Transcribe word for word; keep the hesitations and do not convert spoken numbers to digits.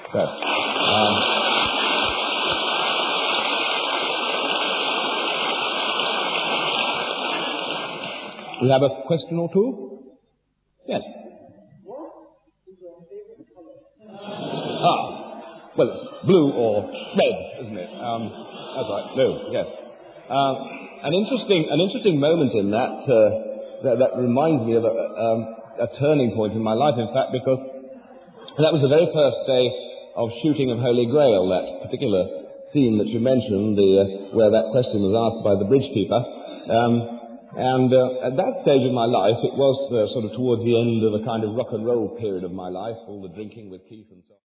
So, um, we have a question or two? Yes. Ah, well, it's blue or red, isn't it? Um, that's right, blue, yes. Uh, an interesting, an interesting moment in that, uh, that, that reminds me of a, um, a turning point in my life, in fact, because that was the very first day of shooting of Holy Grail, that particular scene that you mentioned, the, uh, where that question was asked by the bridge keeper. Um, and uh, at that stage of my life, it was uh, sort of towards the end of a kind of rock and roll period of my life, all the drinking with Keith and so on.